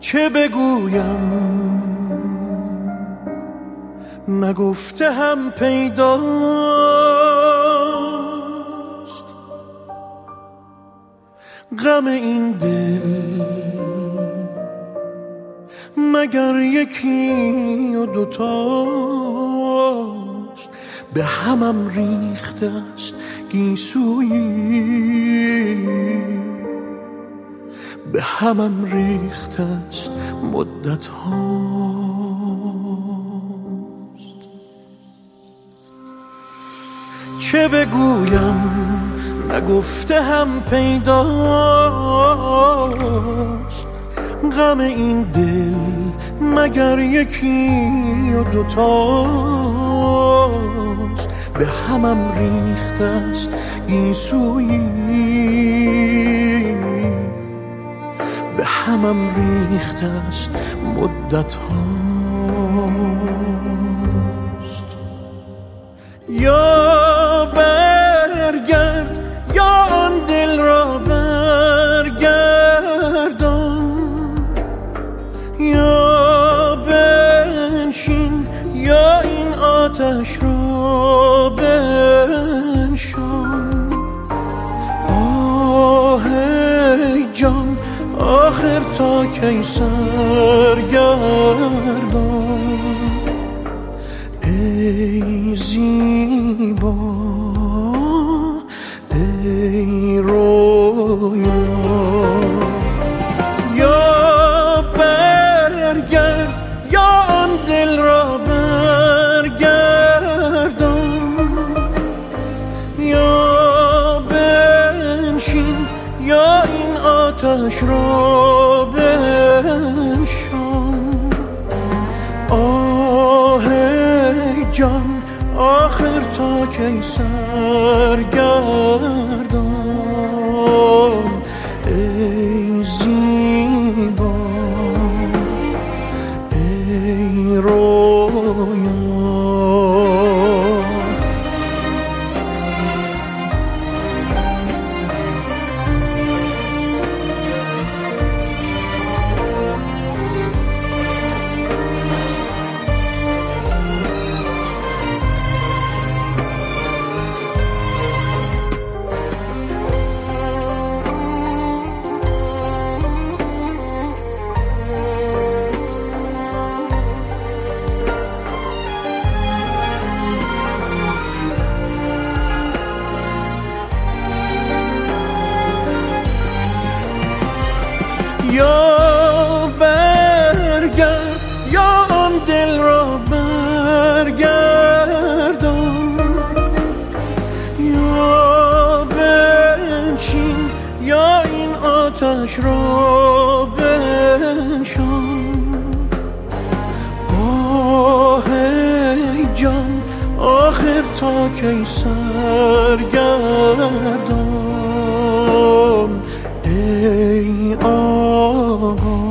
چه بگویم نگفته هم پیداست، غم این دل مگر یکی و دوتاست. به همم ریخته است گیسویی، به همم ریخته است مدت هاست. چه بگویم نگفته هم پیداست، غم این دل مگر یکی و دوتاست. به همم ریخته است گیسویی، به همم ریخته است مدت هاست. یا برگرد یا آن دل را برگردان، یا بنشین یا این آتش را بنشان. آه ای جان آخر تا کی سرگردان، ای زیبا ای رویا. یا برگرد یا آن دل را برگردان، یا بنشین یا این آتش را بنشان. آه ای جان آخر تا کی سرگردان، ای زیبا ای رویا. یا برگرد یا آن دل را برگردان، یا بنشین یا این آتش را بنشان. آه ای جان آخر تا کی سرگردان، ای آقا